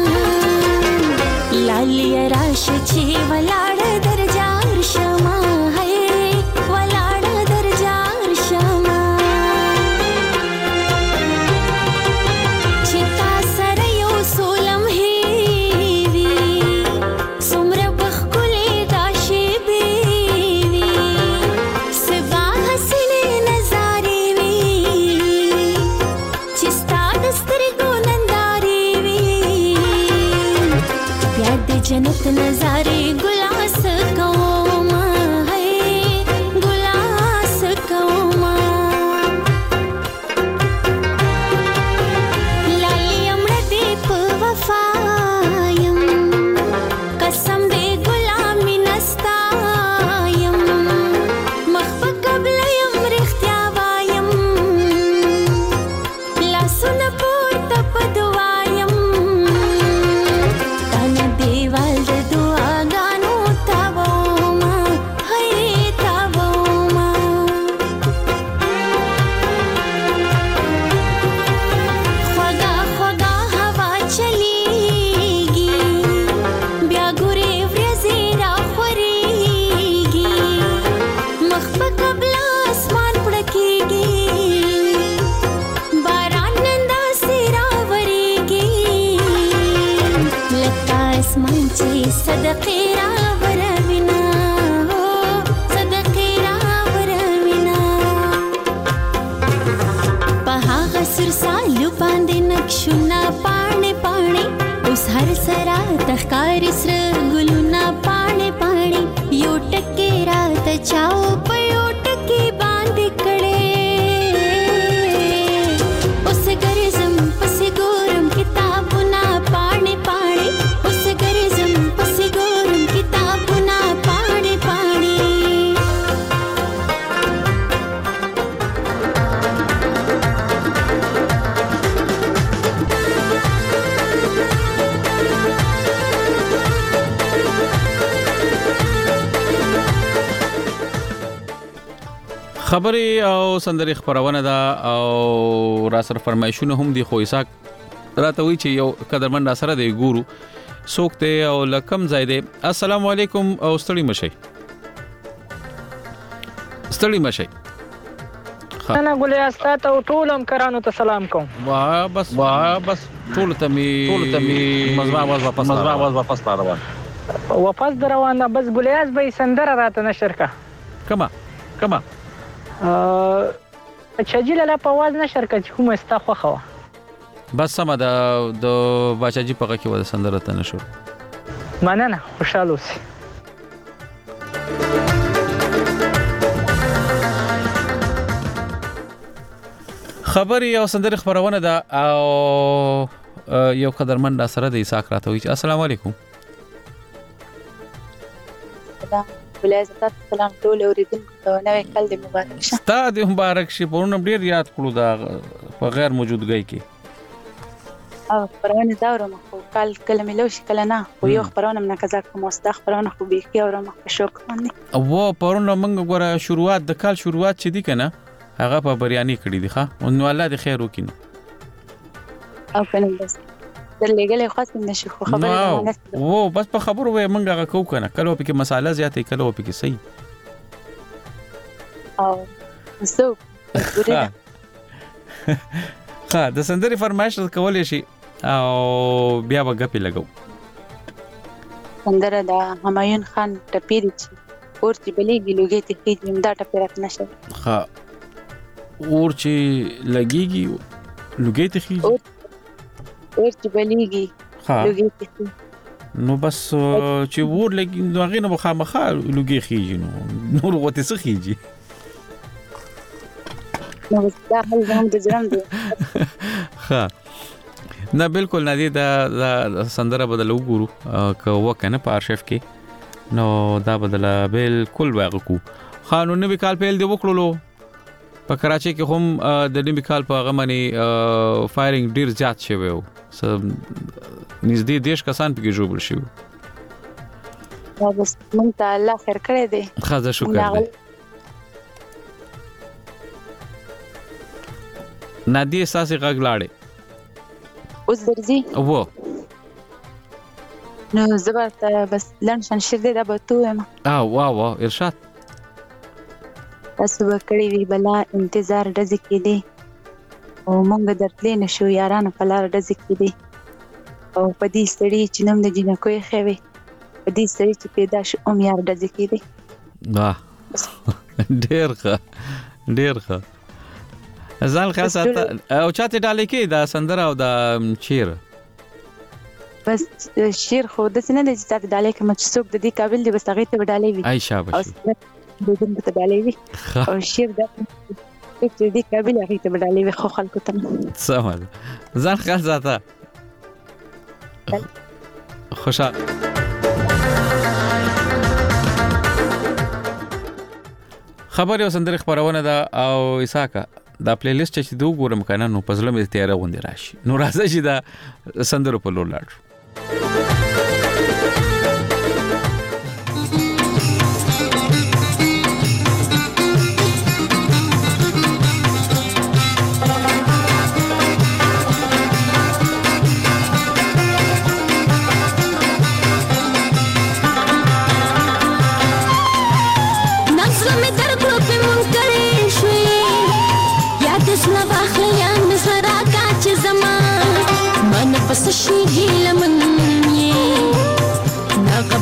لالی راش چې ولاړ درجار شما ہے ولاړ درجار شما چې تا سره یو سولم هی وی سمره بخکلې داشي بی وی سبا حسنه نظارې وی چې ستا دسترګو نندارې وی پیار د جنت نظارې ګلاس کوما ہے ګلاس کوما لالی امړه اسمان چې صدقې راوروینا صدقې راوروینا په هغه سر سالو باندې نقشونه پاڼې پاڼې اوس هر سرا تخکار سر ګلونه پاڼې پاڼې یو ټکې راته چاو په یو ټکې باندې کړې اوس ګرځم پسې ګورم کتابونه پاڼې پاڼې اوس ګرځم پسې ګورم کتابونه پاڼې پاڼې خبرې او سندري خبرونه ده او را سره فرمایشونه هم دي خو اساق راته وی چې یو قدرمن را سره دی ګورو سوکته او لکم زیاده السلام علیکم او ستړي مشي انا ګولې استاد او ټولم کرانو ته سلام کوم واه بس ټول ته می مزما واپس روان واپس روانه بس ګولې به سندره راته نشر کا کما چاجیل لا په واز نشر کا چې کومه استا خوخه بس سم د باچاجي په کې و سندره ته نشو مننه خوشاله اوسئ خبري او سندري خبرونه ده او یو قدرمن را سره د اساق راته وی السلام علیکم ولایت سلام ټول اوریدونکو ته نوې کال دې مبارک شه ستاسو دې مبارک شي پرونم ډیر یاد کړو دا په غیر موجودګۍ کې او پرونه دا ورما خو کال کله ملو شي کله نه خو یو خبرونه من کزا کوم واستخ پرونه خو به کې اورم په شوق باندې او پرونه موږ غره شروعات د کال شروعات چې دي کنه هغه په بریاني کړی دی ښا نو الله دې خیر وکړي او فلم بس درلګلې خاصه نشي خو خبره وو بس په خبرو وې مونږه کو کنه کله په کې مساله زیاتې کله په کې صحیح او زه ها د سندري فرمایش کولې شي او بیا وګپی لګو سندره دا همایون خان ټپیری چې اورچی بلیږي لوګي ته کې دا ټپیرات نشه ها اورچی لګيږي لوګي ته کې اورچی بلیږي لوګي ته نو بس چې ور لګي نو هغه نه مخامخه لوګي خيږي نو وته څه خيږي نو دا حل زموږ د جرم دی ها نه بالکل نه دی دا سندره بدل وګورو که وکنه په ارشیف کې نو دا بدل بالکل واغکو قانون نوی کال پیل دی وکړلو په کراچي کې هم د نوی کال په غمنې فایرینګ ډیر زیات شوی و نږدې 10 کسان پکې جوړ شوی دا بس مونږ ته الله خیر کړی دی خزه شکر دی نادي اساسي غږ لاړې اوس درځي وو نو زبرت بس لنشن شیر دی دا به تو یم واه ارشاد تاسو وکړی وی بلا انتظار ډزې کېدی او مونږ درتلې نشو یارانو په لار ډزې کېدی او په دې سړي چې نوم د جنکو یې خوي په دې سړي چې پیدا شو ام یار ډزې کېدی ډېر ښه ځان خاصه او چاته ډالې کې دا سندره او دا شعر بس شعر خو د سینې د چاته ډالې کې مچ څوک د دې قابل دی بس هغه ته ډالې وي اي شابه د دې ته ډالې وي او شعر د دې قابل هغه ته ډالې وي خو خلکو ته سمه ځان خاصه خوشاله خبر یو سندره خبرونه ده او اساکا دا پلی لیست چې دوه ګورم کنه نو پزله مې تیار غوندي راشي نو راځي چې دا سندره په لور لاړ پس شي هیله من یې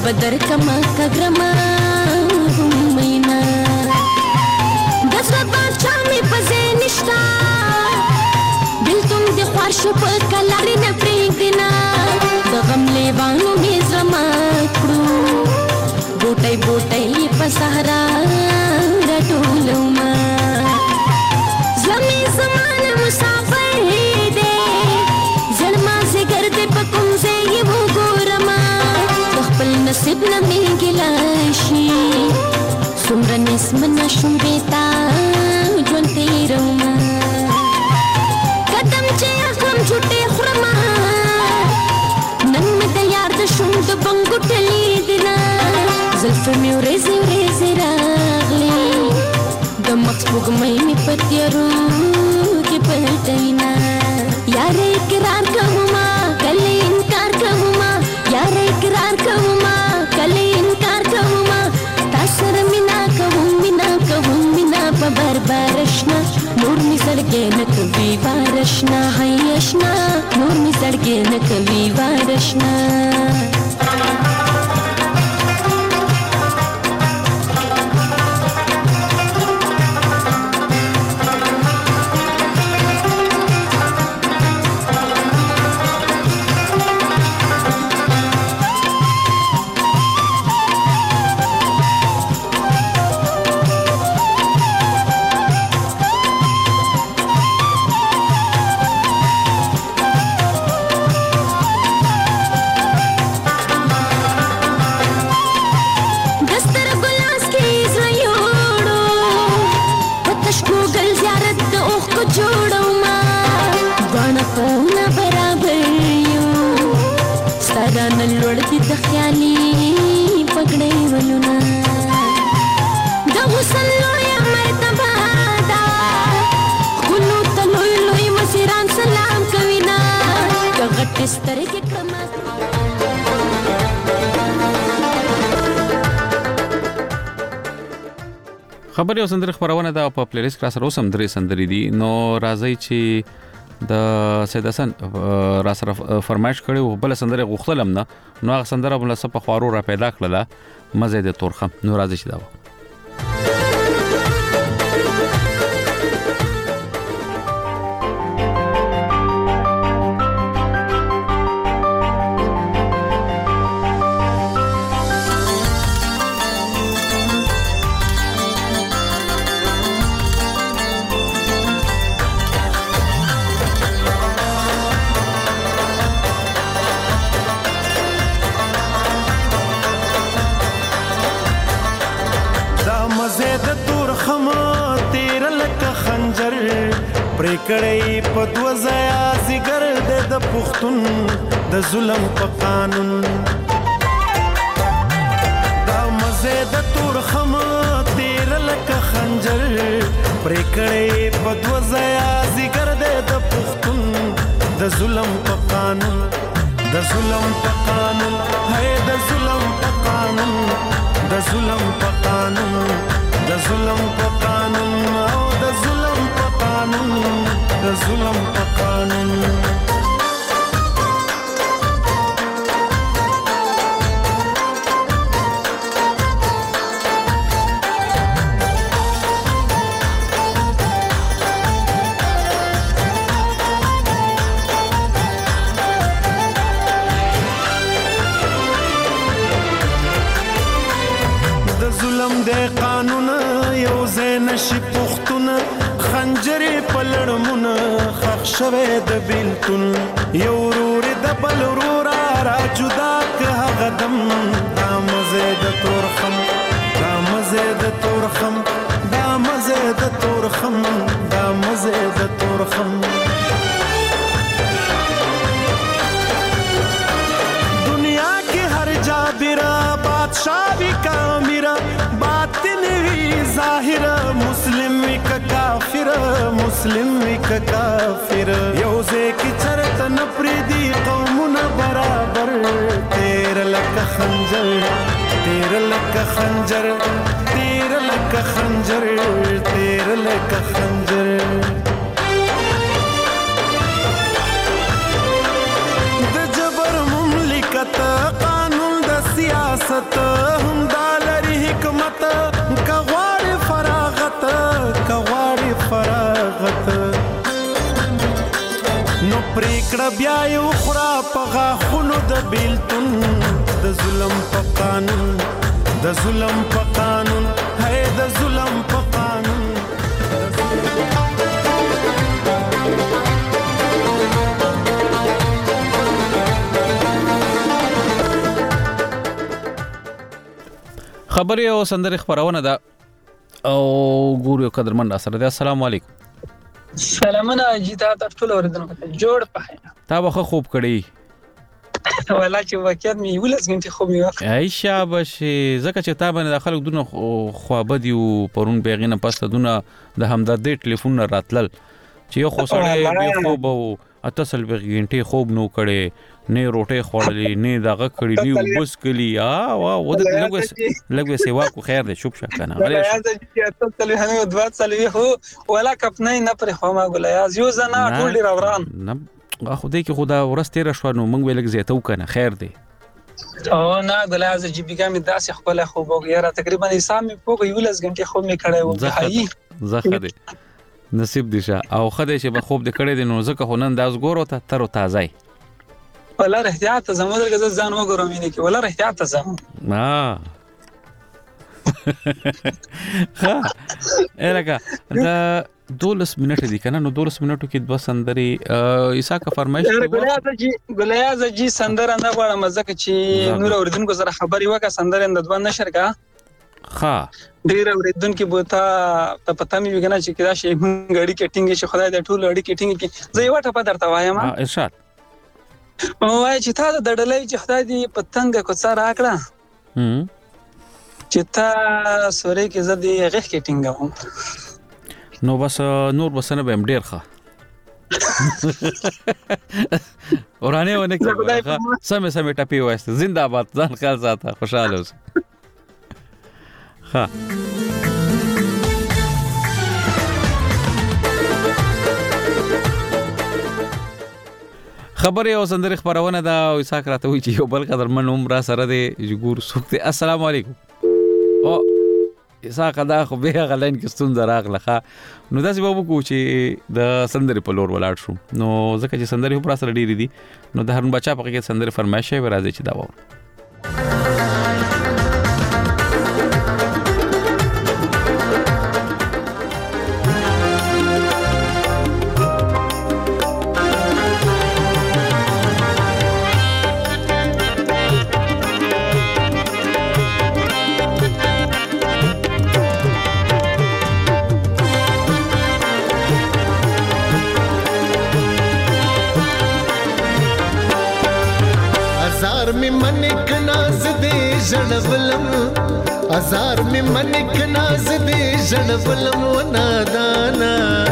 بدر کما کګرما مینا دس بچا می پزې نشتا بلتون د خوښ په کلاري نه پریږدنا د غم لیوانو می زما کړو بوټي بوټي په صحرا راټولما زمي زمانه مسافر دې زړما زګر دې په کوم ځای وګورما خپل نصیب نه میګلاشي څومره نسمنه شوم بیتا ژوند تیروما قدم چې کوم چټه خرما نن مې د یار د شوم د بنګټ لیدنا زلف مې ورېزې ورېزې راغلي د مخ سپوږمۍ مې په تیارو کې پلټینا یار اقرار کوما کله انکار کوما یار اقرار کوما کله انکار کوما تاسو مینا کوم مینا په بربرشنا نور می سړګې نه کوي وارشنا هيشنا نور می سړګې نه کوي وارشنا خبري او سندري خبرونه دا په پلیلیست کې سره اوسم درې سندري دي نو راځي چې د سید حسن را سره فرمایش کړي او بل سندري غوښتلم نه نو هغه سندره بل څه په خوارو را پیدا کړله مزه د تورخم نو راځي چې دا کړي په دوزایا زیګر د پښتون د ظلم په قانون دا مزه د تور خم تیر لکه خنجر پر کړي په دوزایا زیګر د پښتون د ظلم په قانون د ظلم په قانون هي د ظلم په قانون د ظلم په قانون د ظلم په قانون او د ظلم په قانون د ظلم په قانون د قانون یو زین شي پختون خنجرې پلړمون خخ شوه د بیلتون یو رور د بل رور را جدا که غدم دا مزه د تورخم دا مزه د تورخم دا مزه د تورخم دا مزه د تورخم دنیا کې هر جابرا بادشاہ بھی کامیرا باطن وی ظاهر مسلم وی کافر مسلم وی کافر یوزه کی چرته نپریدي قومونه برابر تیر لک خنجر تیر لک خنجر تیر لک خنجر تیر لک خنجر د جبر مملکت قانون د سیاست کړه بیا یو خورا پغا خونو د بیلتون د ظلم په قانون د ظلم په قانون هي د ظلم په قانون خبري او سندري خبرونه ده او ګورو قدرمن سره ده. السلام علیکم. سلامونه جیتا ټول اوریدونکو ته جوړ پخې تا به خوب کړی ولا چې وکړ می ولس غنټه خوب می وخت عائشہ بشي زکه چې تا باندې داخله دونه خوابدي او پرون بیغینه پسته دونه د همدردی ټلیفون راتلل چې یو خو سره به خوب او اتصل به غنټه خوب نو کړي نه روټه خوړلې نه دغه کړي دی وبس کلی وا و د لګوي سیوا کو خیر دې شوب شکنه غلې اتصل هنه دوات سلوي هو ولا کپنه نه پر خو ما ګلیا یو زنا ټول ډیر اوران نه خو دې کې خدا ورسته راشو نو موږ ویل زیاتو کنه خیر دی او نه ګلیا ز جی بیګه می داسې خپل خو وګیرا تقریبا سامي پوګ یو لس غنټه خو می کړه و هي زخه دی نصیب دي شه او خدای چې به خوب دې کړې دي نو زکه هنن داس ګورو ته تر تازه ولا احتیاط زموږ درګه ځان وګورم نه کې ولا احتیاط زم ها الګه دا 12 منټ دي کنه نو 12 منټو کې د سندري عیسی کا فرمایش ګلیا جی سندره نه غواړم ځکه چې نور اوریدونکو سره خبري وکړه سندره د دوه نشر کا ها ډیر اوریدونکو بوته ته پته مې وګنه چې کدا شي غړي کټینګ شي خدای دې ټول غړي کټینګ کې زه یو ټپه درته وایم ارشاد وای چې تا د ډډلې چې خدای دې پتنګ کو څا راکړه چې تا سورې کې زدي غخ کټینګ نو بس نور بسنه به ډیر ښه اورانه ونه کې سمې ټپی وایسته زنده‌باد ځان خیال ساته خوشاله اوسه ها خبري او سندري خبرونه دا او اساک راته وی چې یو بل قدر من عمر سره دی ګور سوکته. السلام علیکم. او اساک دا خو به غلین کې ستون دراغله نو داسې به وکړو چې د سندري په لور ولاړ شو نو ځکه چې سندري پر سره ډیری دي نو د هرن بچا په کې سندري فرمایشه راځي چې دا و هزار می منک ناز دې ژړولم و نادانا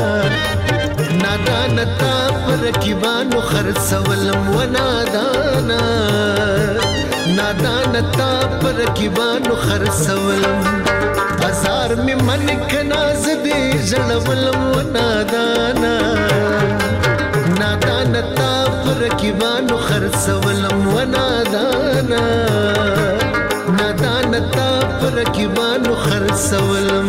نادانا تا پر کیبانو خرڅولم و نادانا نادانا تا پر کیبانو خرڅولم هزار می منک ناز دې ژړولم و نادانا نادانا تا پر کیبانو خرڅولم و نادانا نادانا تا پر کیبانو خرڅولم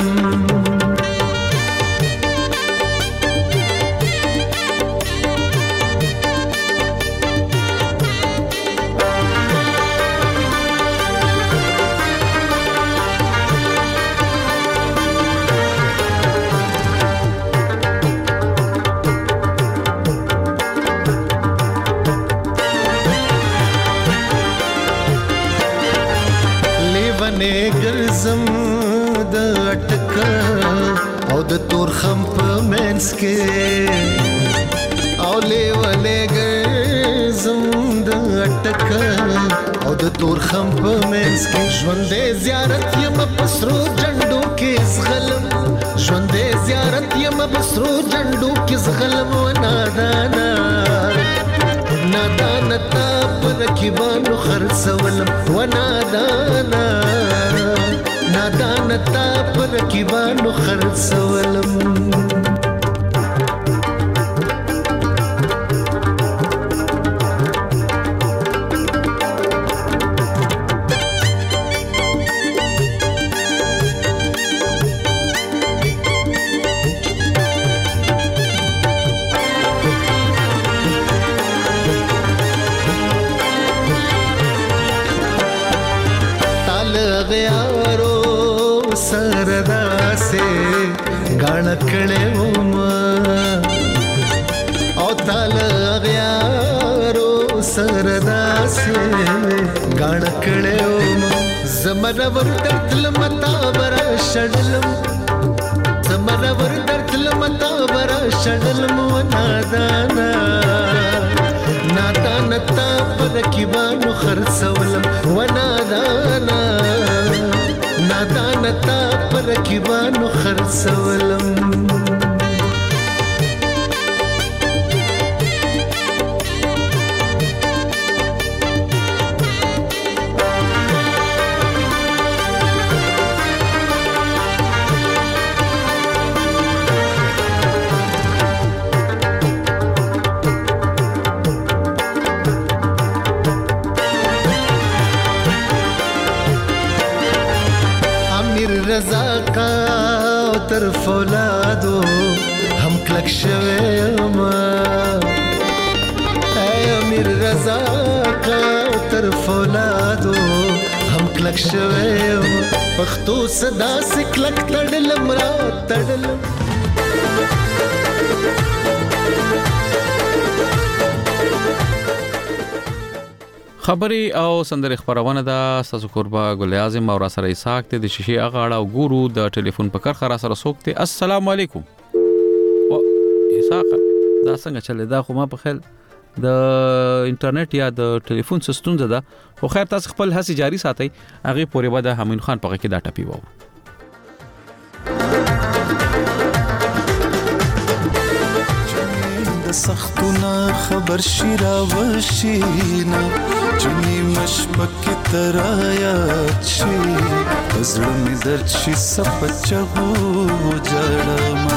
د تور خم په منس کې او لیوالې ګرځم د اٹک او د تور خم په منس کې ژوندې زیارت یم پسرو جنډو کې زغلم ژوندې زیارت یم پسرو جنډو کې زغلم و نادانا نادانا تا پر کیبانو خرڅولم و نادانا نادانا تا پر کیبانو خرڅولم غیارو سردا سے غاڼه کړې وما او تل غیارو سردا سے غاڼه کړې وما زمانہ ورته لمتا برا شړلم زمانہ ورته لمتا برا شړلم نادانا نادانتا پر کیبانو خرڅولم و نادانا نادانتا پر کیبانو خرڅولم رضا کا طرف اولادو هم کلک شویم اے امیر رضا کا طرف اولادو هم کلک شویم پښتو صدا سکلک تړلم را تړلم خبري او سندري خبرونه دا ساسو قربا ګل اعظم او را سره اسحاق ته د شیشې اغاړه او ګورو د ټلیفون په کار خرا سره سوکته السلام علیکم اسحاق دا څنګه چلے دا خو ما په خیال د انټرنیټ یا د ټلیفون سیستم زده خو خیر تاسو خپل هڅه جاری ساتي هغه پورې بعد همین خان په کې دا ټپی وو سختونه خبر شیرا وشینا چنی مشبک ترایا چی زړه می درد شي سپچغو جړما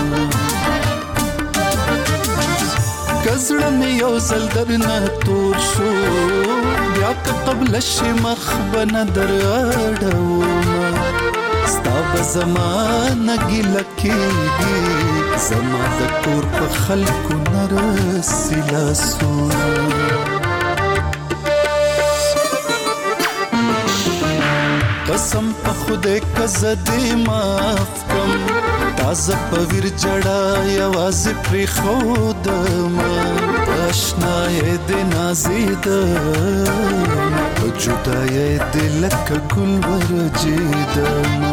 کزړه می یو زل درنه تور شو بیا قبل شمخ بن دراډوما ستاب زمانه ګلکیږي زما د کور په خلکو نرسلا سونا قسم په خدای کزدې معاف کم تازه په ویر جړا یواز پر خود ما آشنا د نازید په جدای دل ک ګل ورجید ما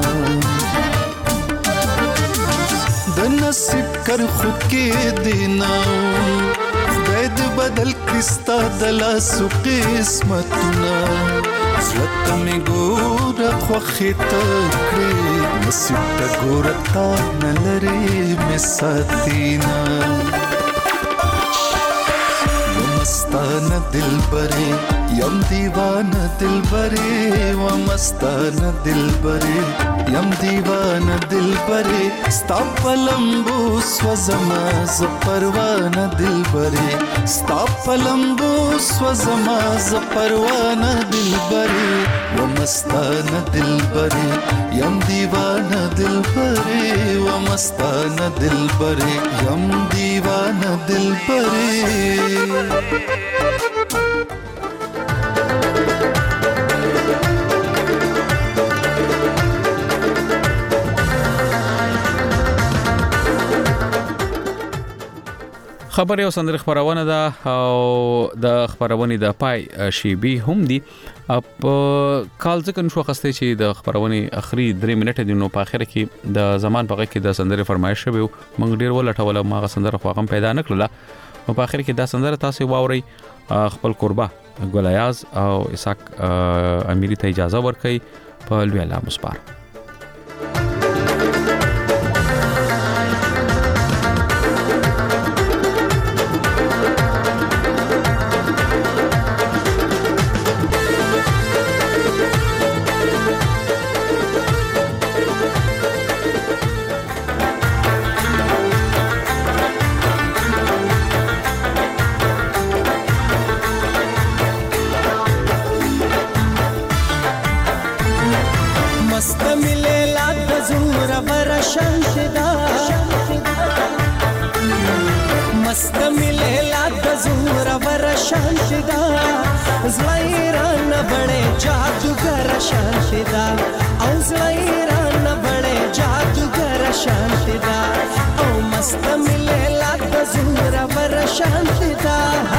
د نصیب کر خود کې دینا خدای دې بدل کستا دلا سو قسمتنا زلت می ګور خو خته کړې نصیب ته ګور تا نلري می ساتینا مستانه دلبرې یم دیوانه دلبرې و مستانه دلبرې یم دیوانه دلبرې ستا پلمبو سوزما ز پروانه دلبرې ستا پلمبو سوزما ز پروانه دلبرې و مستانه دلبرې یم دیوانه دلبرې و مستانه دلبرې یم دیوانه دلبرې خبر یو سندره خبرونه ده او د خبرونه د پای شیبي هم دي اپ کال ځکه نشو خسته چې د خبرونه اخري 3 منټه دي نو په اخر کې د زمان په کې د سندره فرمایش شوی موږ ډیر ولټول ما سندره خو هم پیدا نکړه نو په اخر کې د سندره تاسو واوري خپل قربا ګل ایاز او اسحاق امیری ته اجازه ورکړي په لوی الله مسپار زړه را نه بڑے جادوګر شانتی دا او زړه رانه بړې جادوګر شانتی دا او مست ملې لا د زور ور شانتی دا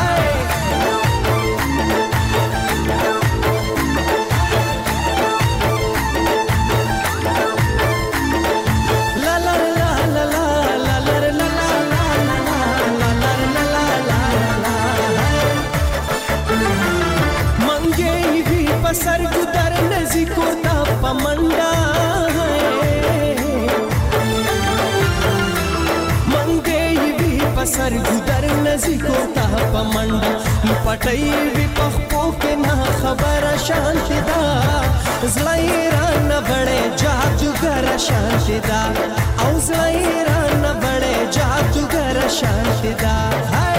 सर गुदर नजीको ता पमंडा मंगे भी पसर गुदर नजीको ता पमंडा लपटई भी पखपो के ना खबर शांति दा ज़लाइरा न बड़े जादूगर शांति दा औ ज़लाइरा न बड़े जादूगर शांति दा हाय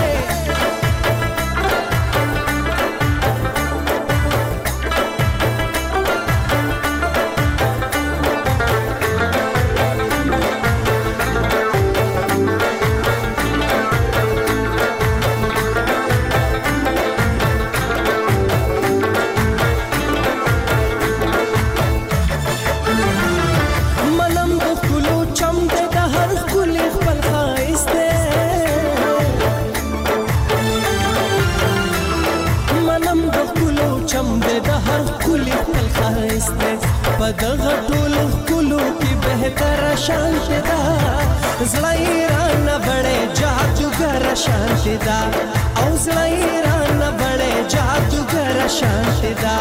دغه ټول کلو کې بهتر شانتی دا زړه رانه بړې جادوګر شانتی دا او زړه رانه بړې جادوګر شانتی دا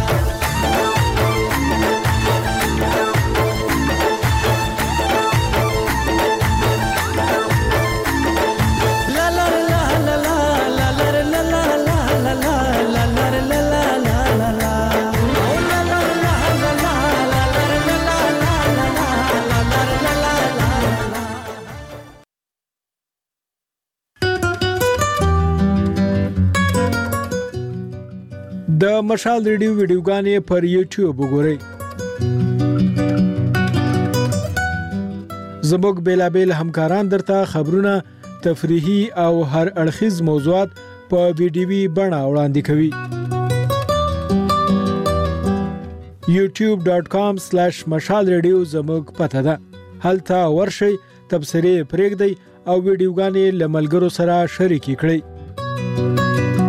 د مشال ریډیو ویډیوګانې پر یوټیوب وګورئ. زموږ بیلابیل همکاران درته خبرونه، تفریحي او هر اړخیز موضوعات په ویډیوي بڼه وړاندې کوي. youtube.com/مشال ریډیو زموږ پته ده. هلته ورشئ، تبصرې پرېږدئ او ویډیوګانې له ملګرو سره شریکې کړئ.